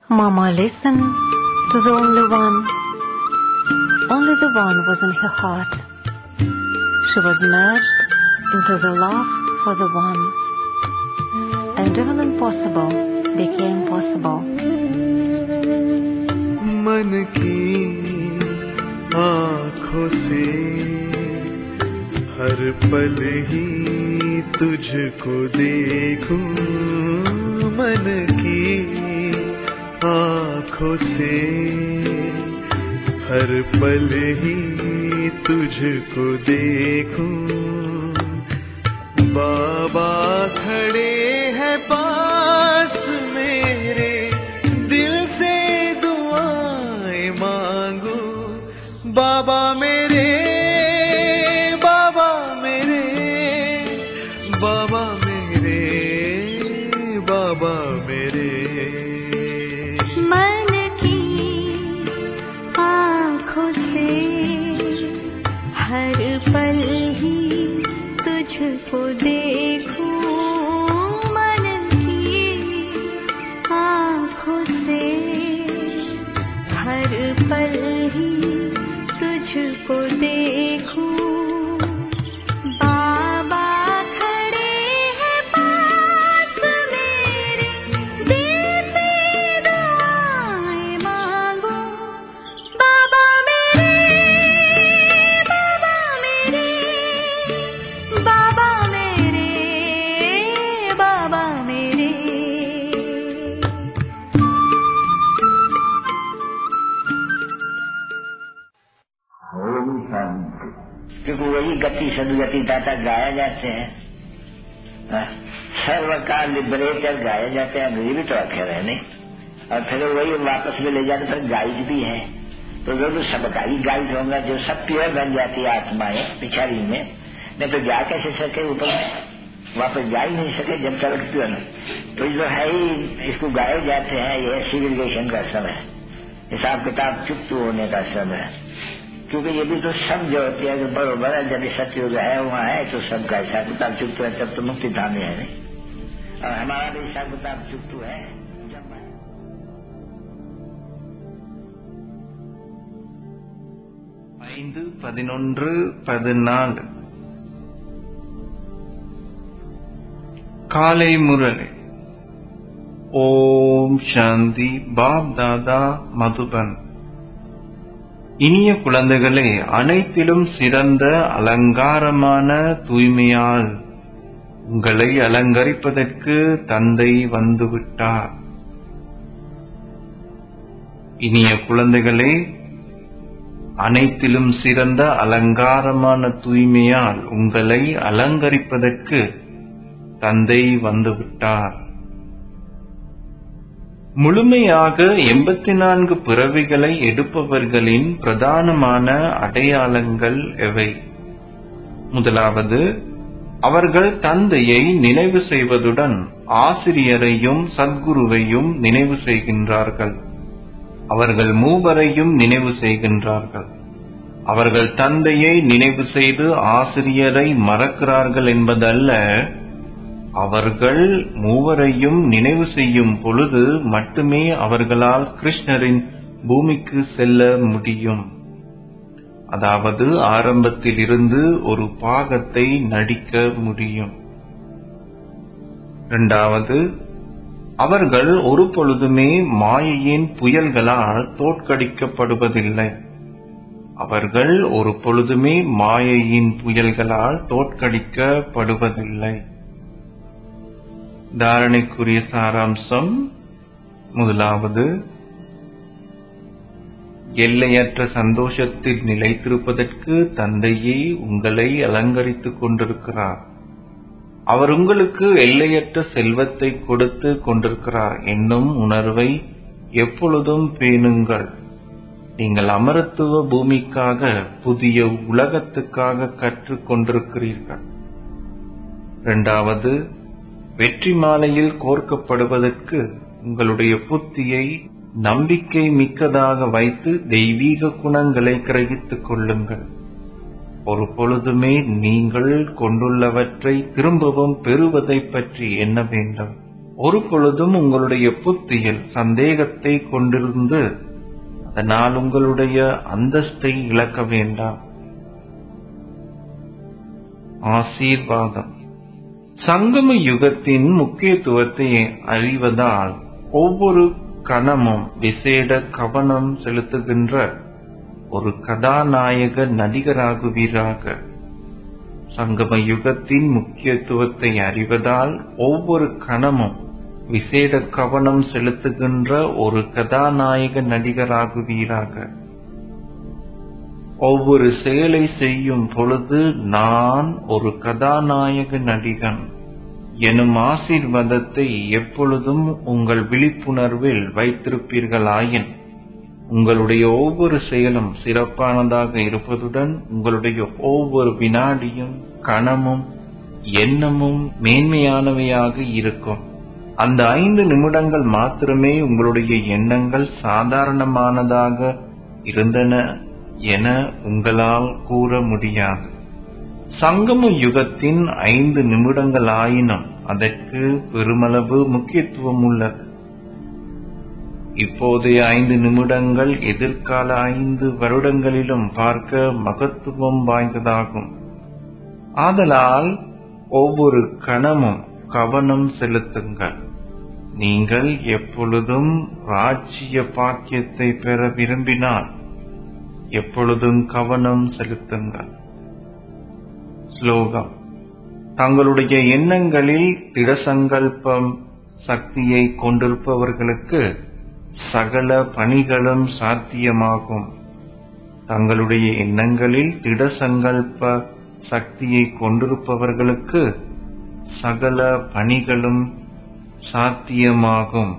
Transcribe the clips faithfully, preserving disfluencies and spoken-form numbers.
Mama listened to the only one. Only the one was in her heart. She was merged into the love for the one. And even impossible became possible. मन की आँखों से हर पल ही तुझको देखूं, मन की आँखों से हर पल ही तुझको देखूं। बाबा खड़े हैं पास मेरे, दिल से दुआएं मांगू। बाबा मेरे, बाबा मेरे, बाबा मेरे, बाबा मेरे। मन की आँखों से हर पल ही तुझको देखूं, मन की आँखों से हर पल ही तुझको देखूं। बाबा खड़े हैं पास मेरे, दिल से दुआएं मांगू। बाबा मेरे, बाबा मेरे, बाबा मेरे, बाबा मेरे। ओम शांति। क्योंकि वही गति सदगति दाता गाया जाते हैं, सर्वकाल लिबरेटर गाए जाते हैं, ये भी तो अक्षर है नहीं। और फिर वही वापस में ले जाते फिर गाइड भी है, तो जरूर सबका ही गाइड होगा। जो सब प्योर बन जाती है आत्माएं पिछाड़ी में, नहीं तो जा कैसे सके ऊपर में, वापस जा ही नहीं सके जब तक प्योर नहीं। तो जो है ही इसको गाए जाते हैं, ये सिविलाइजेशन का समय, हिसाब किताब चुप्त होने का समय। क्योंकि ये भी तो सब जो होती है जो बरोबर है, जब सत्युग है वहाँ है तो सबका हिसाब किताब चुप्त है, तब तो मुक्ति धाम है नहीं। और हमारा भी हिसाब किताब चुप्त है। ஐந்து பதினொன்று பதினாலு காலை முரளி. ஓம் சாந்தி. பாப் தாதா மதுபன். இனிய குழந்தைகளே, அனைத்திலும் சிறந்த அலங்காரமான தூய்மையால் உங்களை அலங்கரிப்பதற்கு தந்தை வந்துவிட்டார். இனிய குழந்தைகளே, அனைத்திலும் சிறந்த அலங்காரமான தூய்மையால் உங்களை அலங்கரிப்பதற்கு தந்தை வந்துவிட்டார். முழுமையாக எண்பத்தி நான்கு பிறவிகளை எடுப்பவர்களின் பிரதானமான அடையாளங்கள் எவை? முதலாவது, அவர்கள் தந்தையை நினைவு செய்வதுடன் ஆசிரியரையும் சத்குருவையும் நினைவு செய்கின்றார்கள். அவர்கள் மூவரையும் நினைவு செய்கின்றார்கள். அவர்கள் தந்தையை நினைவு செய்து ஆசிரியரை மறக்கிறார்கள் என்பதல்ல, அவர்கள் மூவரையும் நினைவு செய்யும் பொழுது மட்டுமே அவர்களால் கிருஷ்ணரின் பூமிக்கு செல்ல முடியும். அதாவது ஆரம்பத்தில் இருந்து ஒரு பாகத்தை நடிக்க முடியும். இரண்டாவது, அவர்கள் ஒரு பொழுதுமே மாயையின் புயல்களால் தோற்கடிக்கப்படுவதில்லை. அவர்கள் ஒரு பொழுதுமே மாயையின் புயல்களால் தோற்கடிக்கப்படுவதில்லை. தாரணைக்குரிய சாராம்சம். முதலாவது, எல்லையற்ற சந்தோஷத்தில் நிலைத்திருப்பதற்கு தந்தையே உங்களை அலங்கரித்துக் கொண்டிருக்கிறார். அவர் உங்களுக்கு எல்லையற்ற செல்வத்தை கொடுத்து கொண்டிருக்கிறார் என்னும் உணர்வை எப்பொழுதும் பேணுங்கள். நீங்கள் அமரத்துவ பூமிக்காக, புதிய உலகத்துக்காக கற்றுக் கொண்டிருக்கிறீர்கள். இரண்டாவது, வெற்றி மாலையில் கோர்க்கப்படுவதற்கு உங்களுடைய புத்தியை நம்பிக்கை மிக்கதாக வைத்து தெய்வீக குணங்களை கிரகித்துக் கொள்ளுங்கள். ஒரு பொழுதுமே நீங்கள் கொண்டுள்ளவற்றை திரும்பவும் பெறுவதை பற்றி எண்ண வேண்டும். ஒரு பொழுதும் உங்களுடைய புத்தியில் சந்தேகத்தை கொண்டிருந்து அதனால் உங்களுடைய அந்தஸ்தை இழக்க வேண்டாம். ஆசீர்வாதம். சங்கம யுகத்தின் முக்கியத்துவத்தை அறிவதால் ஒவ்வொரு கணமும் விசேட கவனம் செலுத்துகின்ற ஒரு கதாநாயக நடிகராகுவீராக. சங்கம யுகத்தின் முக்கியத்துவத்தை அறிவதால் ஒவ்வொரு கணமும் விசேட கவனம் செலுத்துகின்ற ஒரு கதாநாயக நடிகராகுவீராக. ஒவ்வொரு செயலை செய்யும் பொழுது நான் ஒரு கதாநாயக நடிகன் எனும் ஆசீர்வாதத்தை எப்பொழுதும் உங்கள் விழிப்புணர்வில் வைத்திருப்பீர்களாயின் உங்களுடைய ஒவ்வொரு செயலும் சிறப்பானதாக இருப்பதுடன் உங்களுடைய ஒவ்வொரு வினாடியும் கணமும் எண்ணமும் மேன்மையானவையாக இருக்கும். அந்த ஐந்து நிமிடங்கள் மாத்திரமே உங்களுடைய எண்ணங்கள் சாதாரணமானதாக இருந்தன என உங்களால் கூற முடியாது. சங்கம யுகத்தின் ஐந்து நிமிடங்கள் ஆயினும் அதற்கு பெருமளவு முக்கியத்துவம் உள்ளது. இப்போதைய ஐந்து நிமிடங்கள் எதிர்கால ஐந்து வருடங்களிலும் பார்க்க மகத்துவம் வாய்ந்ததாகும். ஆதலால் ஒவ்வொரு கணமும் கவனம் செலுத்துங்கள். நீங்கள் எப்பொழுதும் ராஜ்ய பாக்கியத்தை பெற விரும்பினால் எப்பொழுதும் கவனம் செலுத்துங்கள். ஸ்லோகம். தங்களுடைய எண்ணங்களில் திடசங்கல்பம் சக்தியை கொண்டிருப்பவர்களுக்கு சகல பணிகளும் சாத்தியமாகும். தங்களுடைய எண்ணங்களில் திடசங்கல்ப சக்தியை கொண்டிருப்பவர்களுக்கு சகல பணிகளும் சாத்தியமாகும்.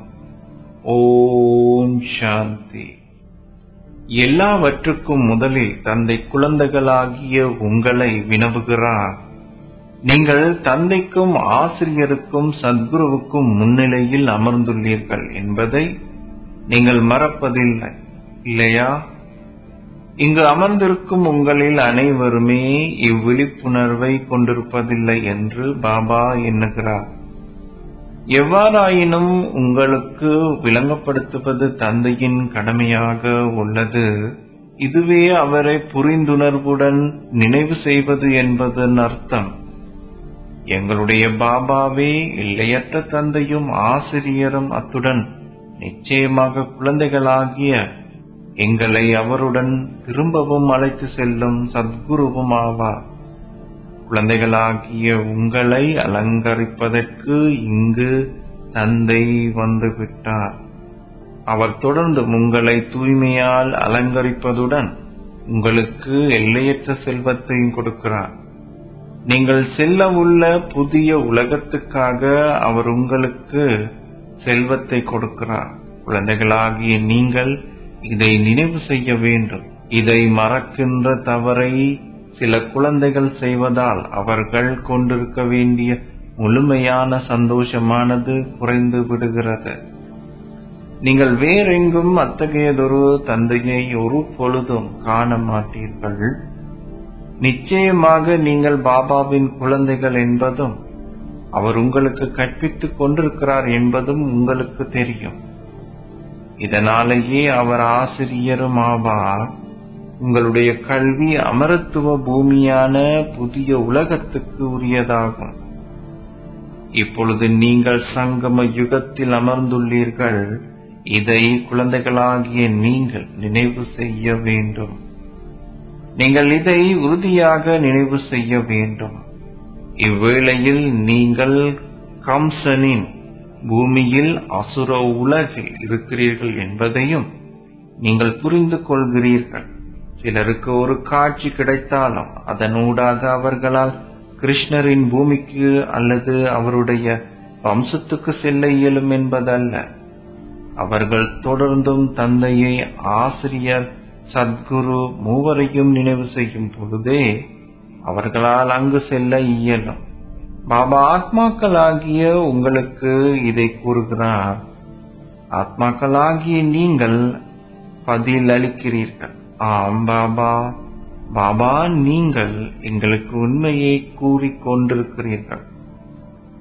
ஓம் சாந்தி. எல்லாவற்றுக்கும் முதலில் தந்தை குழந்தைகளாகிய உங்களை வினவுகிறார். நீங்கள் தந்தைக்கும் ஆசிரியருக்கும் சத்குருவுக்கும் முன்னிலையில் அமர்ந்துள்ளீர்கள் என்பதை நீங்கள் மறப்பதில்லை, இல்லையா? இங்கு அமர்ந்திருக்கும் உங்களில் அனைவருமே இவ்விழிப்புணர்வை கொண்டிருப்பதில்லை என்று பாபா எண்ணுகிறார். எவ்வாறாயினும் உங்களுக்கு விளங்கப்படுத்துவது தந்தையின் கடமையாக உள்ளது. இதுவே அவரை புரிந்துணர்வுடன் நினைவு செய்வது என்பதன் அர்த்தம். எங்களுடைய பாபாவே எல்லையற்ற தந்தையும் ஆசிரியரும், அத்துடன் நிச்சயமாக குழந்தைகளாகிய எங்களை அவருடன் திரும்பவும் அழைத்து செல்லும் சத்குருவும் ஆவார். குழந்தைகளாகிய உங்களை அலங்கரிப்பதற்கு இங்கு தந்தை வந்துவிட்டார். அவர் தொடர்ந்து உங்களை தூய்மையால் அலங்கரிப்பதுடன் உங்களுக்கு எல்லையற்ற செல்வத்தையும் கொடுக்கிறார். நீங்கள் செல்ல உள்ள புதிய உலகத்துக்காக அவர் உங்களுக்கு செல்வத்தை கொடுக்கிறார். குழந்தைகளாகிய நீங்கள் இதை நினைவு செய்ய வேண்டும். இதை மறக்கின்ற தவறை சில குழந்தைகள் செய்வதால் அவர்கள் கொண்டிருக்க வேண்டிய முழுமையான சந்தோஷமானது குறைந்து விடுகிறது. நீங்கள் வேறெங்கும் அத்தகையதொரு தந்தையை ஒரு பொழுதும் காண மாட்டீர்கள். நிச்சயமாக நீங்கள் பாபாவின் குழந்தைகள் என்பதும் அவர் உங்களுக்கு கற்பித்துக் கொண்டிருக்கிறார் என்பதும் உங்களுக்கு தெரியும். இதனாலேயே அவர் ஆசிரியரும் ஆவார். உங்களுடைய கல்வி அமரத்துவ பூமியான புதிய உலகத்துக்கு உரியதாகும். இப்பொழுது நீங்கள் சங்கம யுகத்தில் அமர்ந்துள்ளீர்கள். இதை குழந்தைகளாகிய நீங்கள் நினைவு செய்ய வேண்டும். நீங்கள் இதை உறுதியாக நினைவு செய்ய வேண்டும். இவ்வேளையில் நீங்கள் கம்சனின் பூமியில் அசுர உலகில் இருக்கிறீர்கள் என்பதையும் நீங்கள் புரிந்து கொள்கிறீர்கள். சிலருக்கு ஒரு காட்சி கிடைத்தாலும் அதனூடாக அவர்களால் கிருஷ்ணரின் பூமிக்கு அல்லது அவருடைய வம்சத்துக்கு செல்ல இயலும் என்பதல்ல. அவர்கள் தொடர்ந்தும் தந்தையை, ஆசிரியர், சத்குரு மூவரையும் நினைவு செய்யும் பொழுதே அவர்களால் அங்கு செல்ல இயலும். பாபா ஆத்மாக்களாகிய உங்களுக்கு இதை கூறுகிறார். ஆத்மாக்களாகிய நீங்கள் பதில் அளிக்கிறீர்கள். ஆம் பாபா, பாபா நீங்கள் எங்களுக்கு உண்மையை கூறிக்கொண்டிருக்கிறீர்கள்.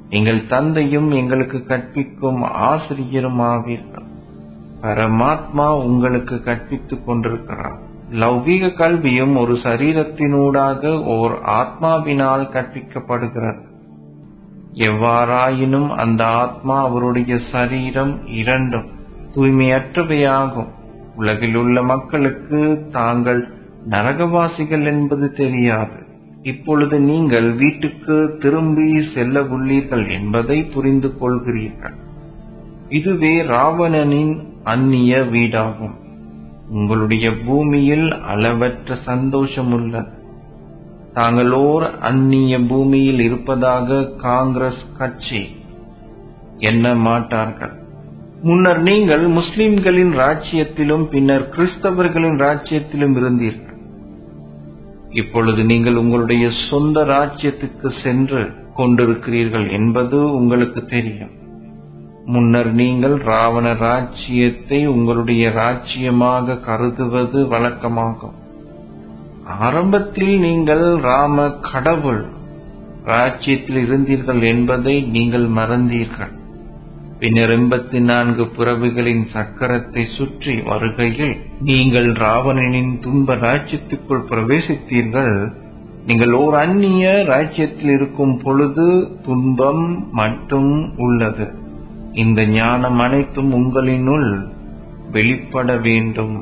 நீங்கள் தந்தையும் எங்களுக்கு கற்பிக்கும் ஆசிரியரும் ஆவீர்கள். பரமாத்மா உங்களுக்கு கற்பித்துக் கொண்டிருக்கிறார். லௌகீக கல்வியும் ஒரு சரீரத்தினூடாக ஓர் ஆத்மாவினால் கற்பிக்கப்படுகிறது. எவ்வாறாயினும் அந்த ஆத்மா அவருடைய சரீரம் இரண்டும் தூய்மையற்றவையாகும். உலகில் உள்ள மக்களுக்கு தாங்கள் நரகவாசிகள் என்பது தெரியாது. இப்பொழுது நீங்கள் வீட்டுக்கு திரும்பி செல்ல உள்ளீர்கள் என்பதை புரிந்து கொள்கிறீர்கள். இதுவே ராவணனின் அந்நிய வீடாகும். உங்களுடைய பூமியில் அளவற்ற சந்தோஷம் உள்ளது. தாங்கள் ஓர் அந்நிய பூமியில் இருப்பதாக காங்கிரஸ் கட்சி எண்ண மாட்டார்கள். முன்னர் நீங்கள் முஸ்லிம்களின் ராஜ்யத்திலும் பின்னர் கிறிஸ்தவர்களின் ராஜ்யத்திலும் இருந்தீர்கள். இப்பொழுது நீங்கள் உங்களுடைய சொந்த ராஜ்யத்துக்கு சென்று கொண்டிருக்கிறீர்கள் என்பது உங்களுக்கு தெரியும். முன்னர் நீங்கள் ராவண ராஜ்யத்தை உங்களுடைய ராஜ்யமாக கருதுவது வழக்கமாகும். ஆரம்பத்தில் நீங்கள் ராம கடவுள் ராஜ்யத்தில் இருந்தீர்கள் என்பதை நீங்கள் மறந்தீர்கள். பின்னர் எண்பத்தி நான்கு பிறவிகளின் சக்கரத்தை சுற்றி வருகையில் நீங்கள் ராவணனின் துன்ப ராஜ்யத்துக்குள் பிரவேசித்தீர்கள். நீங்கள் ஓர் அந்நிய ராஜ்யத்தில் இருக்கும் பொழுது துன்பம் மட்டும் உள்ளது. இந்த ஞானம் அனைத்தும் உங்களினுள் வெளிப்பட வேண்டும்.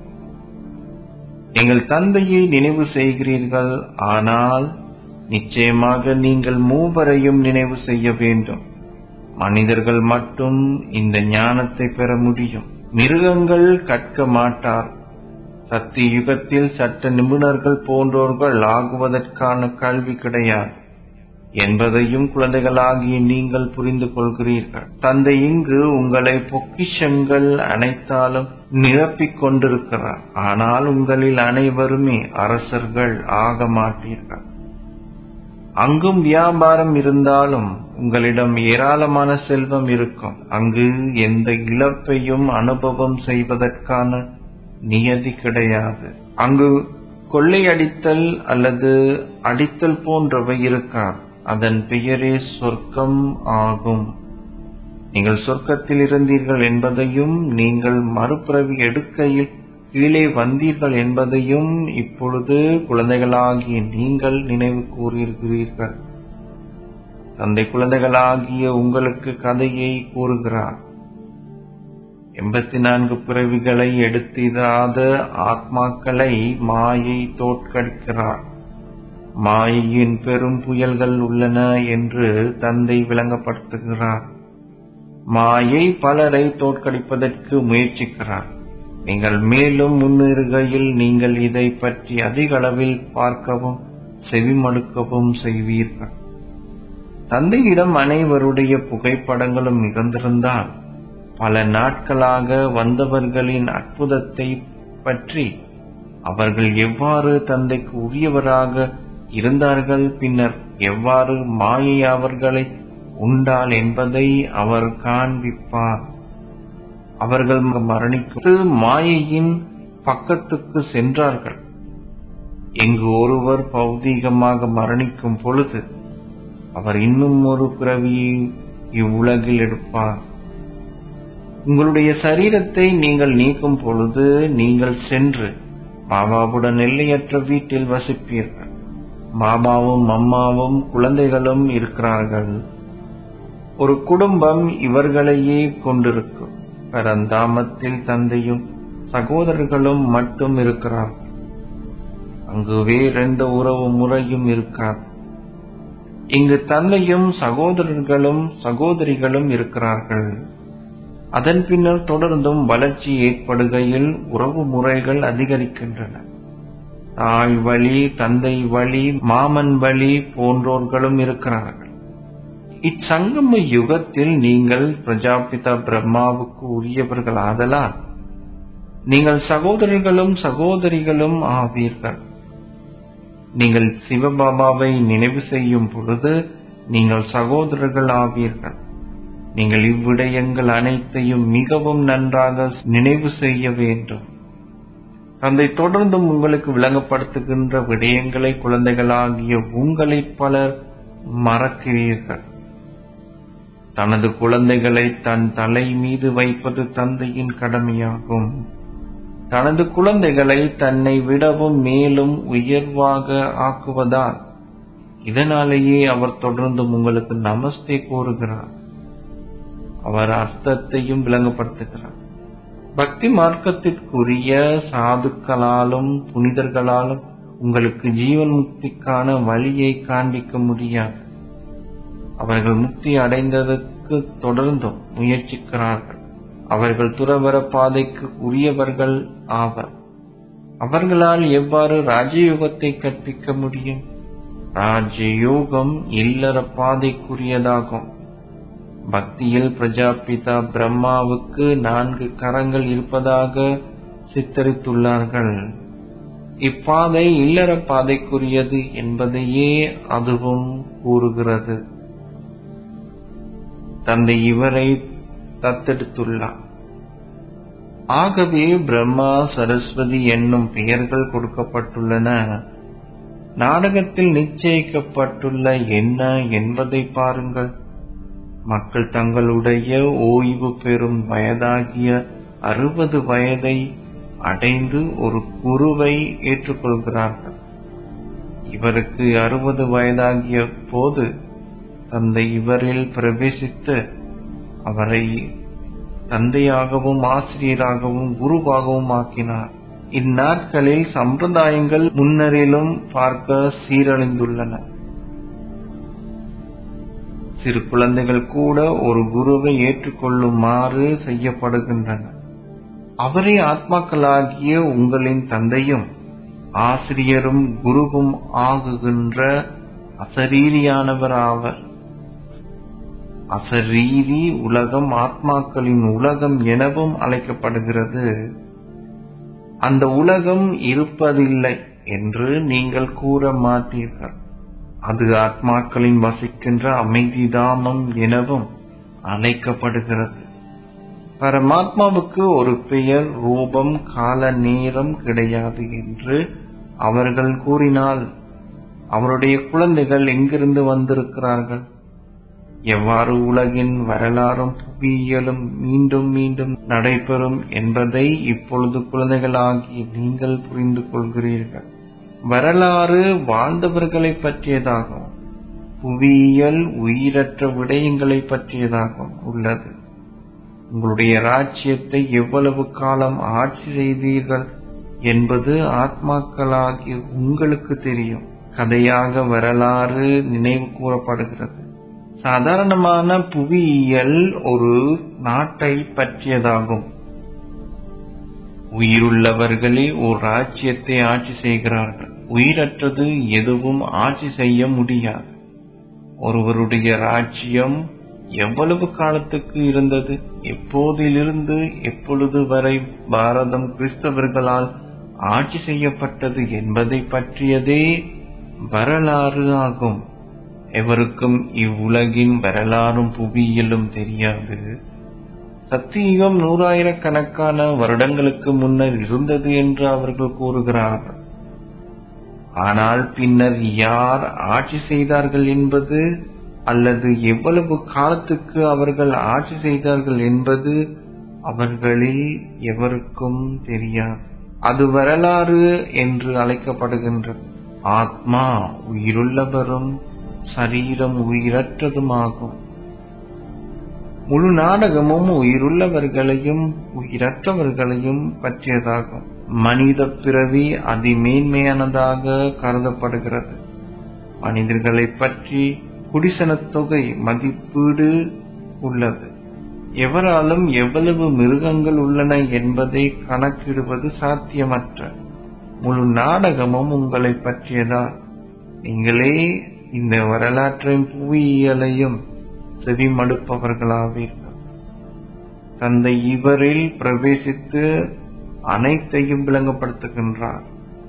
எங்கள் தந்தையை நினைவு செய்கிறீர்கள், ஆனால் நிச்சயமாக நீங்கள் மூவரையும் நினைவு செய்ய வேண்டும். மனிதர்கள் மட்டும் இந்த ஞானத்தை பெற முடியும். மிருகங்கள் கற்க மாட்டார். சத்திய யுகத்தில் சட்ட நிபுணர்கள் போன்றோர்கள் ஆகுவதற்கான கல்வி கிடையாது என்பதையும் குழந்தைகளாகிய நீங்கள் புரிந்து கொள்கிறீர்கள். தந்தை இங்கு உங்களை பொக்கிஷங்கள் அனைத்தாலும் நிரப்பிக் கொண்டிருக்கிறார். ஆனால் உங்களில் அனைவருமே அரசர்கள் ஆக மாட்டீர்கள். அங்கும் வியாபாரம் இருந்தாலும் உங்களிடம் ஏராளமான செல்வம் இருக்கும். அங்கு எந்த இழப்பையும் அனுபவம் செய்வதற்கான நியதி கிடையாது. அங்கு கொள்ளையடித்தல் அல்லது அடித்தல் போன்றவை இருக்காது. அதன் பெயரே சொர்க்கம் ஆகும். நீங்கள் சொர்க்கத்தில் இருந்தீர்கள் என்பதையும் நீங்கள் மறுபிறவி எடுக்கையில் கீழே வந்தீர்கள் என்பதையும் இப்பொழுது குழந்தைகளாகிய நீங்கள் நினைவு கூறுகிறீர்கள். தந்தை குழந்தைகளாகிய உங்களுக்கு கதையை கூறுகிறார். எண்பத்தி நான்கு பிறவிகளை எடுத்திராத ஆத்மாக்களை மாயை தோற்கடிக்கிறார். மாயையின் பெரும் புயல்கள் உள்ளன என்று தந்தை விளங்கப்படுத்துகிறார். மாயை பலரை தோற்கடிப்பதற்கு முயற்சிக்கிறார். நீங்கள் மேலும் முன்னேறுகையில் நீங்கள் இதை பற்றி அதிக அளவில் பார்க்கவும் செவிமடுக்கவும் செய்வீர்கள். தந்தையிடம் அனைவருடைய புகைப்படங்களும் இருந்திருந்தால் பல நாட்களாக வந்தவர்களின் அற்புதத்தை பற்றி, அவர்கள் எவ்வாறு தந்தைக்கு உரியவராக இருந்தார்கள், பின்னர் எவ்வாறு மாயை அவர்களை உண்டால் என்பதை அவர் காண்பிப்பார். அவர்கள் மரணிக்கும் மாயையின் பக்கத்துக்கு சென்றார்கள். இங்கு ஒருவர் பௌதீகமாக மரணிக்கும் பொழுது அவர் இன்னும் ஒரு பிறவியை இவ்வுலகில் எடுப்பார். உங்களுடைய சரீரத்தை நீங்கள் நீக்கும் பொழுது நீங்கள் சென்று பாபாவுடன் எல்லையற்ற வீட்டில் வசிப்பீர்கள். பாபாவும் அம்மாவும் குழந்தைகளும் இருக்கிறார்கள். ஒரு குடும்பம் இவர்களையே கொண்டிருக்கும். பரந்தாமத்தில் தந்தையும் சகோதரர்களும் மட்டும் இருக்கிறார்கள். அங்கு வேறெந்த உறவு முறையும் இருக்காது. இங்கு தந்தையும் சகோதரர்களும் சகோதரிகளும் இருக்கிறார்கள். அதன் பின்னர் தொடர்ந்தும் வளர்ச்சி ஏற்படுகையில் உறவு முறைகள் அதிகரிக்கின்றன. தாய் வழி, தந்தை வழி, மாமன் வழி போன்றோர்களும் இருக்கிறார்கள். இச்சங்கம யுகத்தில் நீங்கள் பிரஜாபிதா பிரம்மாவுக்கு உரியவர்கள் ஆதலால் நீங்கள் சகோதரர்களும் சகோதரிகளும் ஆவீர்கள். நீங்கள் சிவபாபாவை நினைவு செய்யும் பொழுது நீங்கள் சகோதரர்கள் ஆவீர்கள். நீங்கள் இவ்விடயங்கள் அனைத்தையும் மிகவும் நன்றாக நினைவு செய்ய வேண்டும். தந்தை தொடர்ந்தும் உங்களுக்கு விளங்கப்படுத்துகின்ற விடயங்களை குழந்தைகளாகிய உங்களில் பலர் மறக்கிறீர்கள். தனது குழந்தைகளை தன் தலை மீது வைப்பது தந்தையின் கடமையாகும். தனது குழந்தைகளை தன்னை விடவும் மேலும் உயர்வாக ஆக்குவதால் இதனாலேயே அவர் தொடர்ந்து உங்களுக்கு நமஸ்தே கூறுகிறார். அவர் அர்த்தத்தையும் விளங்கப்படுத்துகிறார். பக்தி மார்க்கத்திற்குரிய சாதுக்களாலும் புனிதர்களாலும் உங்களுக்கு ஜீவன் முக்திக்கான வழியை காண்பிக்க முடியாது. அவர்கள் முக்தி அடைந்ததற்கு தொடர்ந்தும் முயற்சிக்கிறார்கள். அவர்கள் துறவற பாதைக்கு உரியவர்கள் ஆவர். அவர்களால் எவ்வாறு ராஜயோகத்தை கற்பிக்க முடியும்? ராஜயோகம் இல்லற பாதைக்குரியதாகும். பக்தியில் பிரஜாபிதா பிரம்மாவுக்கு நான்கு கரங்கள் இருப்பதாக சித்தரித்துள்ளார்கள். இப்பாதை இல்லற பாதைக்குரியது என்பதையே அதுவும் கூறுகிறது. தந்தை இவரை தத்தெடுத்துள்ளார். ஆகவே பிரம்மா, சரஸ்வதி என்னும் பெயர்கள் கொடுக்கப்பட்டுள்ளன. நாடகத்தில் நிச்சயிக்கப்பட்டுள்ள என்ன என்பதை பாருங்கள். மக்கள் தங்களுடைய ஓய்வு பெறும் வயதாகிய அறுபது வயதை அடைந்து ஒரு குருவை ஏற்றுக்கொள்கிறார்கள். இவருக்கு அறுபது வயதாகிய போது தந்தை இவரில் பிரவேசித்து அவரை தந்தையாகவும் ஆசிரியராகவும் குருவாகவும் ஆக்கினார். இந்நாட்களில் சம்பிரதாயங்கள் முன்னரிலும் பார்க்க சீரழிந்துள்ளன. சிறு குழந்தைகள் கூட ஒரு குருவை ஏற்றுக்கொள்ளுமாறு செய்யப்படுகின்றன. அவரே ஆத்மாக்களாகிய உங்களின் தந்தையும் ஆசிரியரும் குருவும் ஆகுகின்ற அசரீரியானவர் ஆவர். அசரீரி உலகம் ஆத்மாக்களின் உலகம் எனவும் அழைக்கப்படுகிறது. அந்த உலகம் இருப்பதில்லை என்று நீங்கள் கூற மாட்டீர்கள். அது ஆத்மாக்களின் வசிக்கின்ற அமைதிதாமம் எனவும் அழைக்கப்படுகிறது. பரமாத்மாவுக்கு ஒரு பெயர், ரூபம், கால, நேரம் கிடையாது என்று அவர்கள் கூறினால் அவருடைய குழந்தைகள் எங்கிருந்து வந்திருக்கிறார்கள்? எவ்வாறு உலகின் வரலாறும் புவியியலும் மீண்டும் மீண்டும் நடைபெறும் என்பதை இப்பொழுது குழந்தைகளாகி நீங்கள் புரிந்து கொள்கிறீர்கள். வரலாறு வாழ்ந்தவர்களை பற்றியதாகவும் புவியியல் உயிரற்ற விடயங்களை பற்றியதாகவும் உள்ளது. உங்களுடைய ராஜ்யத்தை எவ்வளவு காலம் ஆட்சி செய்தீர்கள் என்பது ஆத்மாக்களாகிய உங்களுக்கு தெரியும். கதையாக வரலாறு நினைவு கூறப்படுகிறது. சாதாரணமான புவியியல் ஒரு நாட்டை பற்றியதாகும். உயிருள்ளவர்களே ஒரு ராஜ்யத்தை ஆட்சி செய்கிறார்கள். உயிரற்றது எதுவும் ஆட்சி செய்ய முடியாது. ஒருவருடைய ராஜ்யம் எவ்வளவு காலத்துக்கு இருந்தது, எப்போதிலிருந்து எப்பொழுது வரை பாரதம் கிறிஸ்தவர்களால் ஆட்சி செய்யப்பட்டது என்பதை பற்றியதே வரலாறு ஆகும். எவருக்கும் இவ்வுலகின் வரலாறும் புவியியலும் தெரியாது. சத்தியுகம் நூறாயிரக்கணக்கான வருடங்களுக்கு முன்னர் இருந்தது என்று அவர்கள் கூறுகிறார்கள். ஆனால் பின்னர் யார் ஆட்சி செய்தார்கள் என்பது அல்லது எவ்வளவு காலத்துக்கு அவர்கள் ஆட்சி செய்தார்கள் என்பது அவர்களில் எவருக்கும் தெரியாது. அது வரலாறு என்று அழைக்கப்படுகின்றது. ஆத்மா உயிருள்ளவரும் சரீரம் உயிரற்றதுமாகும். முழு நாடகமும் உயிருள்ளவர்களையும் உயிரற்றவர்களையும் பற்றியதாகும். மனித பிறவி அதிமேன்மையானதாக கருதப்படுகிறது. மனிதர்களை பற்றி குடிசனத் தொகை மதிப்பீடு உள்ளது. எவராலும் எவ்வளவு மிருகங்கள் உள்ளன என்பதை கணக்கிடுவது சாத்தியமற்ற முழு நாடகமும் உங்களை பற்றியதால் நீங்களே இந்த வரலாற்றையும் புவியியலையும் செவிமடுப்பவர்களாவீர்கள். தந்தை இவரில் பிரவேசித்து அனைத்தையும் விளங்கப்படுத்துகின்றார்.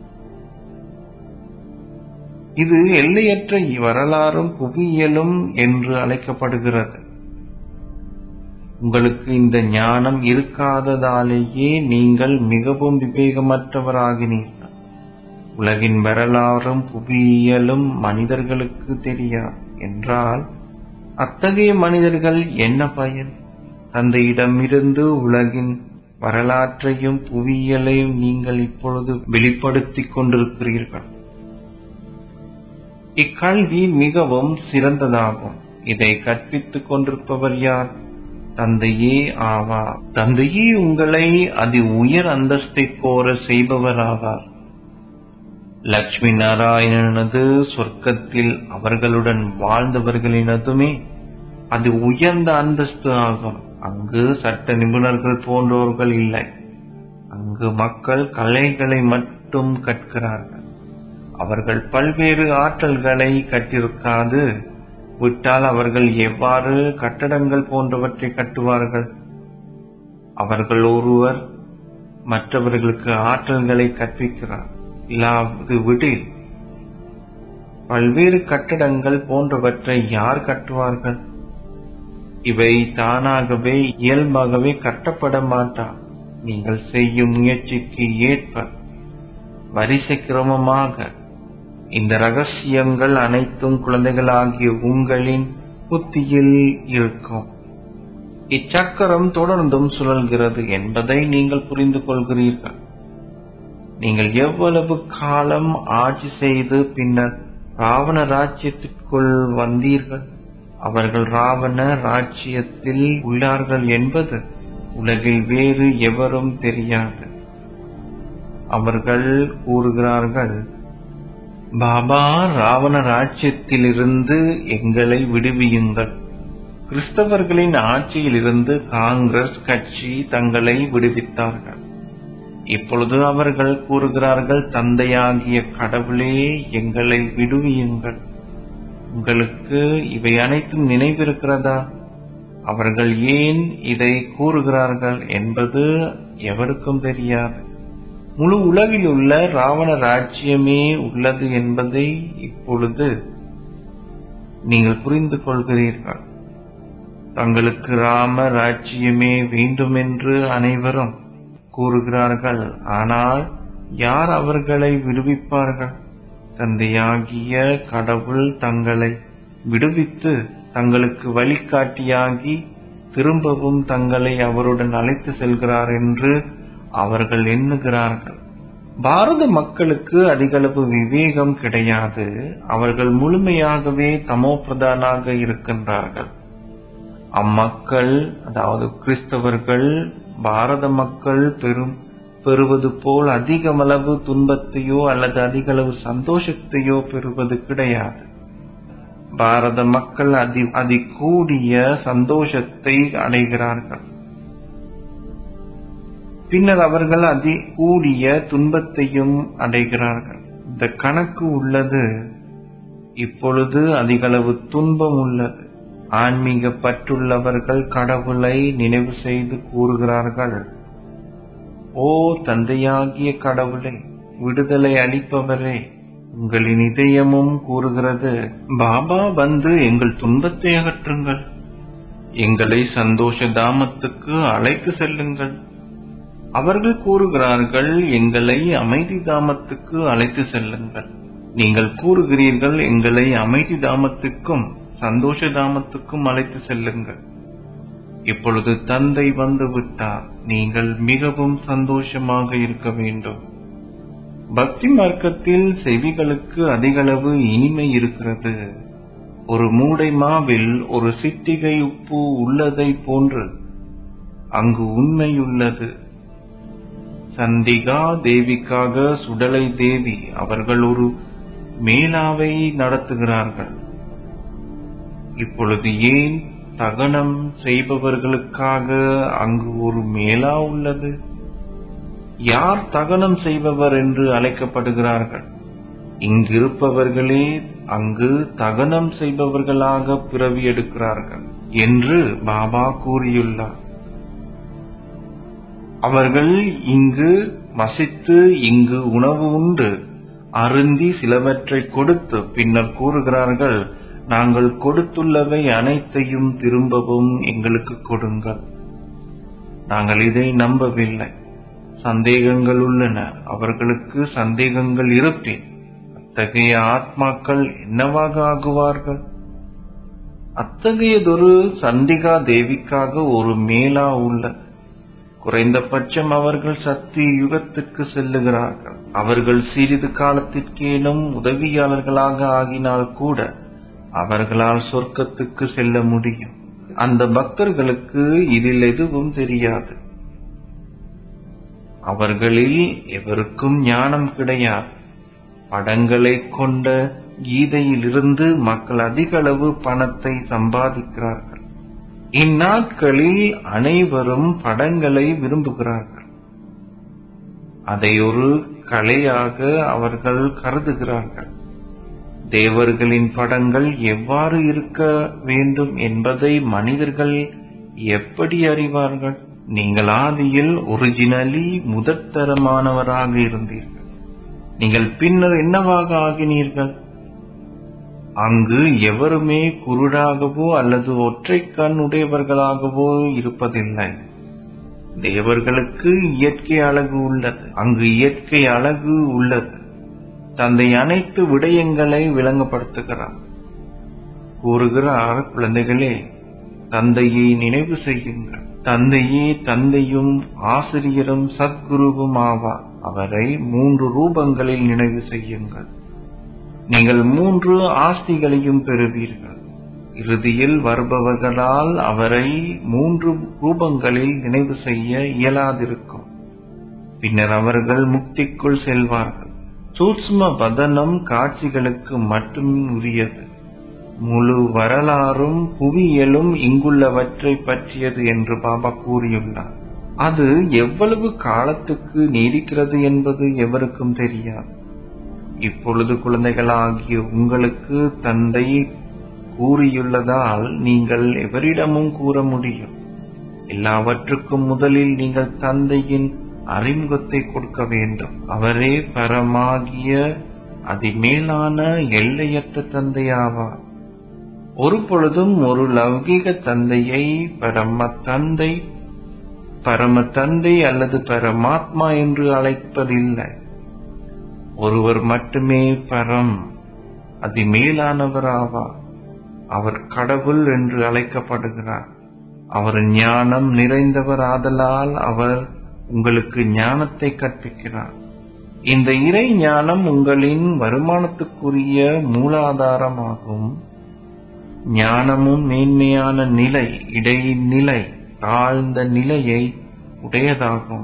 இது எல்லையற்ற வரலாறும் புவியியலும் என்று அழைக்கப்படுகிறது. உங்களுக்கு இந்த ஞானம் இருக்காததாலேயே நீங்கள் மிகவும் விவேகமற்றவராகினீர்கள். உலகின் வரலாறும் புவியியலும் மனிதர்களுக்கு தெரியாது என்றால் அத்தகைய மனிதர்கள் என்ன பயன்? தந்தையிடமிருந்து உலகின் வரலாற்றையும் புவியியலையும் நீங்கள் இப்பொழுது வெளிப்படுத்திக் கொண்டிருக்கிறீர்கள். இக்கல்வி மிகவும் சிறந்ததாகும். இதை கற்பித்துக் கொண்டிருப்பவர் யார்? தந்தையே ஆவார். தந்தையே உங்களை அதி உயர் அந்தஸ்தை கோர செய்பவராவார். லட்சுமி நாராயணனது சொர்க்கத்தில் அவர்களுடன் வாழ்ந்தவர்களினதுமே அது உயர்ந்த அந்தஸ்து ஆகும். அங்கு சட்ட நிபுணர்கள் போன்றோர்கள் இல்லை. அங்கு மக்கள் கலைகளை மட்டும் கற்கிறார்கள். அவர்கள் பல்வேறு ஆற்றல்களை கற்றிருக்காது விட்டால் அவர்கள் எவ்வாறு கட்டடங்கள் போன்றவற்றை கட்டுவார்கள்? அவர்கள் ஒருவர் மற்றவர்களுக்கு ஆற்றல்களை கற்பிக்கிறார். இல்லாது விடில் பல்வேறு கட்டடங்கள் போன்றவற்றை யார் கட்டுவார்கள்? இவை தானாகவே இயல்பாகவே கட்டப்பட மாட்டார். நீங்கள் செய்யும் முயற்சிக்கு ஏற்ப வரிசை கிரமமாக இந்த ரகசியங்கள் அனைத்தும் குழந்தைகளாகிய உங்களின் புத்தியில் இருக்கும். இச்சக்கரம் தொடர்ந்தும் சுழல்கிறது என்பதை நீங்கள் புரிந்து கொள்கிறீர்கள். நீங்கள் எவ்வளவு காலம் ஆட்சி செய்து பின்னர் ராவண ராஜ்யத்திற்குள் வந்தீர்கள்? அவர்கள் ராவண ராஜ்யத்தில் உள்ளார்கள் என்பது உலகில் வேறு எவரும் தெரியாது. அவர்கள் கூறுகிறார்கள், பாபா, ராவண ராஜ்யத்திலிருந்து எங்களை விடுவியுங்கள். கிறிஸ்தவர்களின் ஆட்சியிலிருந்து காங்கிரஸ் கட்சி தங்களை விடுவித்தார்கள். இப்பொழுது அவர்கள் கூறுகிறார்கள், தந்தையாகிய கடவுளே எங்களை விடுவியுங்கள். உங்களுக்கு இவை அனைத்தும் நினைவிருக்கிறதா? அவர்கள் ஏன் இதை கூறுகிறார்கள் என்பது எவருக்கும் தெரியாது. முழு உலகில் உள்ள ராவண ராஜ்யமே உள்ளது என்பதை இப்பொழுது நீங்கள் புரிந்து கொள்கிறீர்கள். தங்களுக்கு ராம ராஜ்யமே வேண்டுமென்று அனைவரும் கூறுகிறார்கள். ஆனால் யார் அவர்களை விடுவிப்பார்கள்? தந்தையாகிய கடவுள் தங்களை விடுவித்து தங்களுக்கு வழிகாட்டியாகி திரும்பவும் தங்களை அவருடன் அழைத்து செல்கிறார் என்று அவர்கள் எண்ணுகிறார்கள். பாரத மக்களுக்கு அதிகளவு விவேகம் கிடையாது. அவர்கள் முழுமையாகவே தமோ பிரதானாக இருக்கின்றார்கள். அம்மக்கள், அதாவது கிறிஸ்தவர்கள், பாரத மக்கள் பெரும் பெறுவது போல் அதிகமளவு துன்பத்தையோ அல்லது அதிகளவு சந்தோஷத்தையோ பெறுவது கிடையாது. பாரத மக்கள் அதி அதி கூடிய சந்தோஷத்தை அடைகிறார்கள். பின்னர் அவர்கள் அதி கூடிய துன்பத்தையும் அடைகிறார்கள். இந்த கணக்கு உள்ளது. இப்பொழுது அதிகளவு துன்பம் உள்ளது. ஆன்மீக பற்றுள்ளவர்கள் கடவுளை நினைவு செய்து கூறுகிறார்கள், ஓ தந்தையாகிய கடவுளே, விடுதலை அளிப்பவரே, உங்களின் இதயமும் கூறுகிறது, பாபா வந்து எங்கள் துன்பத்தை அகற்றுங்கள், எங்களை சந்தோஷ தாமத்துக்கு அழைத்து செல்லுங்கள். அவர்கள் கூறுகிறார்கள், எங்களை அமைதி தாமத்துக்கு அழைத்து செல்லுங்கள். நீங்கள் கூறுகிறீர்கள், எங்களை அமைதி தாமத்துக்கும் சந்தோஷ தாமத்துக்கும் அழைத்து செல்லுங்கள். இப்பொழுது தந்தை வந்து விட்டார். நீங்கள் மிகவும் சந்தோஷமாக இருக்க வேண்டும். பக்தி மார்க்கத்தில் செவிகளுக்கு அதிகளவு இனிமை இருக்கிறது. ஒரு மூடை மாவில் ஒரு சிட்டிகை உப்பு உள்ளதை போன்று அங்கு உண்மை உள்ளது. சந்திகா தேவிக்காக சுடலை தேவி அவர்கள் ஒரு மேளாவை நடத்துகிறார்கள். இப்பொழுது ஏன் தகனம் செய்பவர்களுக்காக அங்கு ஒரு மேளா உள்ளது? யார் தகனம் செய்பவர் என்று அழைக்கப்படுகிறார்கள்? இங்கிருப்பவர்களே அங்கு தகனம் செய்பவர்களாக பிறவி எடுக்கிறார்கள் என்று பாபா கூறியுள்ளார். அவர்கள் இங்கு வசித்து இங்கு உணவு உண்டு அருந்தி சிலவற்றை கொடுத்து பின்னர் கூறுகிறார்கள், நாங்கள் கொடுத்துள்ளவை அனைத்தையும் திரும்பவும் எங்களுக்கு கொடுங்கள். நாங்கள் இதை நம்பவில்லை. சந்தேகங்கள் உள்ளன. அவர்களுக்கு சந்தேகங்கள் இருப்பின் அத்தகைய ஆத்மாக்கள் என்னவாக ஆகுவார்கள்? அத்தகையதொரு சண்டிகா தேவிக்காக ஒரு மேளா உள்ளது. குறைந்தபட்சம் அவர்கள் சக்தி யுகத்துக்கு செல்லுகிறார்கள். அவர்கள் சிறிது காலத்திற்கேனும் உதவியாளர்களாக ஆகினால் கூட அவர்களால் சொர்க்கத்துக்கு செல்ல முடியும். அந்த பக்தர்களுக்கு இதில் எதுவும் தெரியாது. அவர்களில் எவருக்கும் ஞானம் கிடையாது. படங்களை கொண்ட கீதையிலிருந்து மக்கள் அதிக அளவு பணத்தை சம்பாதிக்கிறார்கள். இந்நாட்களில் அனைவரும் படங்களை விரும்புகிறார்கள். அதை ஒரு கலையாக அவர்கள் கருதுகிறார்கள். தேவர்களின் படங்கள் எவ்வாறு இருக்க வேண்டும் என்பதை மனிதர்கள் எப்படி அறிவார்கள்? நீங்கள் ஆதியில் ஒரிஜினலி முதற்தரமானவராக இருந்தீர்கள். நீங்கள் பின்னர் என்னவாக ஆகினீர்கள்? அங்கு எவருமே குருடாகவோ அல்லது ஒற்றை கண் உடையவர்களாகவோ இருப்பதில்லை. தேவர்களுக்கு இயற்கை அழகு உள்ளது. அங்கு இயற்கை அழகு உள்ளது. தந்தை அனைத்து விடயங்களை விளங்கப்படுத்துகிறார். கூறுகிறார், குழந்தைகளே, தந்தையை நினைவு செய்யுங்கள். தந்தையே தந்தையும் ஆசிரியரும் சத்குருவும் ஆவார். அவரை மூன்று ரூபங்களில் நினைவு செய்யுங்கள். நீங்கள் மூன்று ஆஸ்திகளையும் பெறுவீர்கள். இறுதியில் வருபவர்களால் அவரை மூன்று ரூபங்களில் நினைவு செய்ய இயலாதிருக்கும். பின்னர் அவர்கள் முக்திக்குள் செல்வார்கள். சூட்சும வதனம் காட்சிகளுக்கு மட்டும் உரியது. முழு வரலாறும் புவியியலும் இங்குள்ளவற்றை பற்றியது என்று பாபா கூறியுள்ளார். அது எவ்வளவு காலத்துக்கு நீடிக்கிறது என்பது எவருக்கும் தெரியாது. இப்பொழுது குழந்தைகளாகிய உங்களுக்கு தந்தை கூறியுள்ளதால் நீங்கள் எவரிடமும் கூற முடியும். எல்லாவற்றுக்கும் முதலில் நீங்கள் தந்தையின் அறிமுகத்தை கொடுக்க வேண்டும். அவரே பரமாகிய அதிமேலான எல்லையற்ற தந்தையாவார். ஒரு பொழுதும் ஒரு லௌகீக தந்தையை பரம தந்தை பரம தந்தை அல்லது பரமாத்மா என்று அழைப்பதில்லை. ஒருவர் மட்டுமே பரம் அதிமேலானவர் ஆவார். அவர் கடவுள் என்று அழைக்கப்படுகிறார். அவர் ஞானம் நிறைந்தவர் ஆதலால் அவர் உங்களுக்கு ஞானத்தை கற்பிக்கிறார். இந்த இறை ஞானம் உங்களின் வருமானத்துக்குரிய மூலாதாரமாகும். ஞானமும் மேன்மையான நிலை, இடைநிலை, தாழ்ந்த நிலையை உடையதாகும்.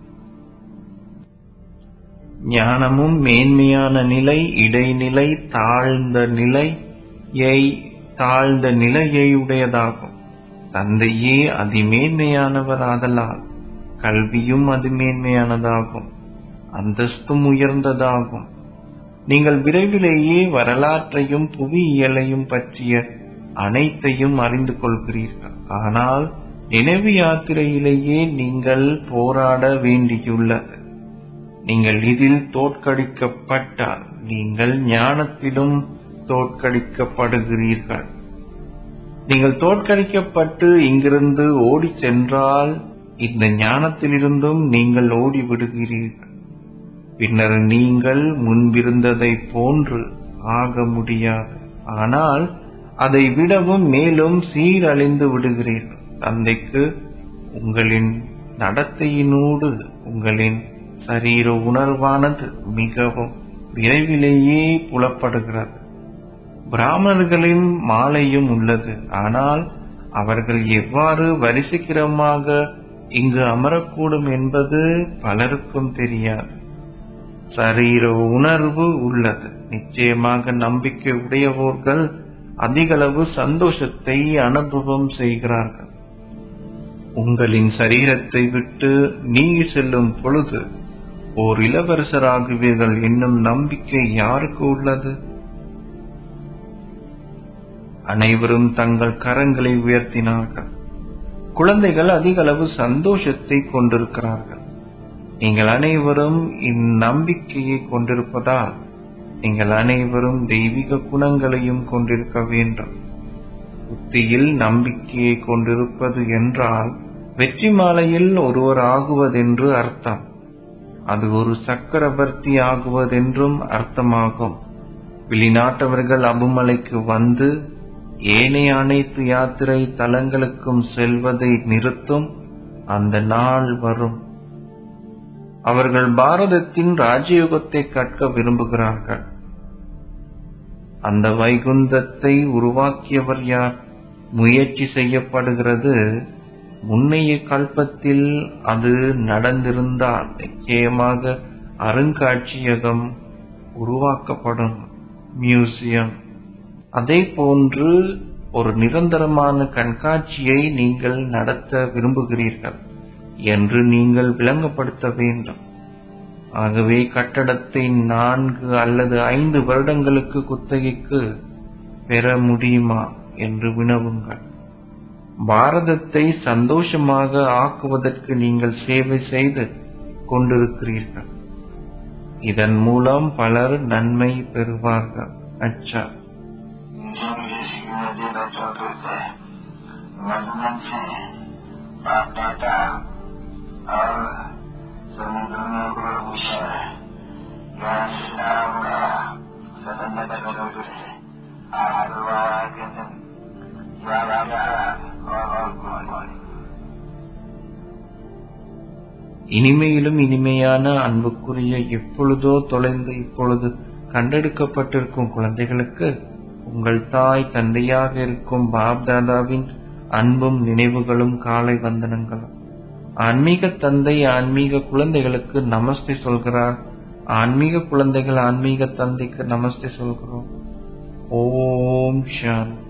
ஞானமும் மேன்மையான நிலை, இடைநிலை, தாழ்ந்த நிலையை தாழ்ந்த நிலையை உடையதாகும். தந்தையே அதிமேன்மையானவர் ஆதலால் கல்வியும் அதிமேன்மையானதாகும். அந்தஸ்தும் உயர்ந்ததாகும். நீங்கள் விரைவிலேயே வரலாற்றையும் புவியியலையும் பற்றிய அனைத்தையும் அறிந்து கொள்கிறீர்கள். ஆனால் நினைவு யாத்திரையிலேயே நீங்கள் போராட வேண்டியுள்ளது. நீங்கள் இதில் தோற்கடிக்கப்பட்டால் நீங்கள் ஞானத்திலும் தோற்கடிக்கப்படுகிறீர்கள். நீங்கள் தோற்கடிக்கப்பட்டு இங்கிருந்து ஓடி சென்றால் இந்த ஞானத்திலிருந்தும் நீங்கள் ஓடிவிடுகிறீர்கள். பின்னர் நீங்கள் முன்பிருந்ததை போன்று ஆக முடியாது. ஆனால் அதை விடவும் மேலும் சீரழிந்து விடுகிறீர்கள். தந்தைக்கு உங்களின் நடத்தையினூடு உங்களின் சரீர உணர்வானது மிகவும் விரைவிலேயே புலப்படுகிறது. பிராமணர்களின் மாலையும் உள்ளது. ஆனால் அவர்கள் எவ்வாறு வரிசைக்கிரமாக இங்கு அமரக்கூடும் என்பது பலருக்கும் தெரியாது. சரீர உணர்வு உள்ளது. நிச்சயமாக நம்பிக்கை உடையவர்கள் அதிகளவு சந்தோஷத்தை அனுபவம் செய்கிறார்கள். உங்களின் சரீரத்தை விட்டு நீங்கி செல்லும் பொழுது ஓர் இளவரசராகுவீர்கள் என்னும் நம்பிக்கை யாருக்கு உள்ளது? அனைவரும் தங்கள் கரங்களை உயர்த்தினார்கள். குழந்தைகள் அதிக அளவு சந்தோஷத்தை கொண்டிருக்கிறார்கள். நீங்கள் அனைவரும் இந்நம்பிக்கையை கொண்டிருப்பதால் நீங்கள் அனைவரும் தெய்வீக குணங்களையும் கொண்டிருக்க வேண்டும். புத்தியில் நம்பிக்கையை கொண்டிருப்பது என்றால் வெற்றி மாலையில் ஒருவர் ஆகுவதென்று அர்த்தம். அது ஒரு சக்கரவர்த்தி ஆகுவதென்றும் அர்த்தமாகும். வெளிநாட்டவர்கள் அபுமலைக்கு வந்து ஏனைய அனைத்து யாத்திரை தலங்களுக்கும் செல்வதை நிறுத்தும் அந்த நாள் வரும். அவர்கள் பாரதத்தின் ராஜயோகத்தை கற்க விரும்புகிறார்கள். அந்த வைகுந்தத்தை உருவாக்கியவர் யார்? முயற்சி செய்யப்படுகிறது. முன்னைய கல்பத்தில் அது நடந்திருந்தால் நிச்சயமாக அருங்காட்சியகம் உருவாக்கப்படும், மியூசியம். அதே போன்று ஒரு நிரந்தரமான கண்காட்சியை நீங்கள் நடத்த விரும்புகிறீர்கள் என்று நீங்கள் விளங்கப்படுத்த வேண்டும். ஆகவே கட்டடத்தை நான்கு அல்லது ஐந்து வருடங்களுக்கு குத்தகைக்கு பெற முடியுமா என்று வினவுங்கள். பாரதத்தை சந்தோஷமாக ஆக்குவதற்கு நீங்கள் சேவை செய்து கொண்டிருக்கிறீர்கள். இதன் மூலம் பலர் நன்மை பெறுவார்கள். அச்சா, இனிமையிலும் இனிமையான அன்புக்குரிய எப்பொழுதோ தொலைந்து இப்பொழுது கண்டெடுக்கப்பட்டிருக்கும் குழந்தைகளுக்கு உங்கள் தாய் தந்தையாக இருக்கும் பாப்தாதாவின் அன்பும் நினைவுகளும் காலை வந்தனங்களும். ஆன்மீக தந்தை ஆன்மீக குழந்தைகளுக்கு நமஸ்தே சொல்கிறார். ஆன்மீக குழந்தைகள் ஆன்மீக தந்தைக்கு நமஸ்தே சொல்கிறோம். ஓம் சாந்தி.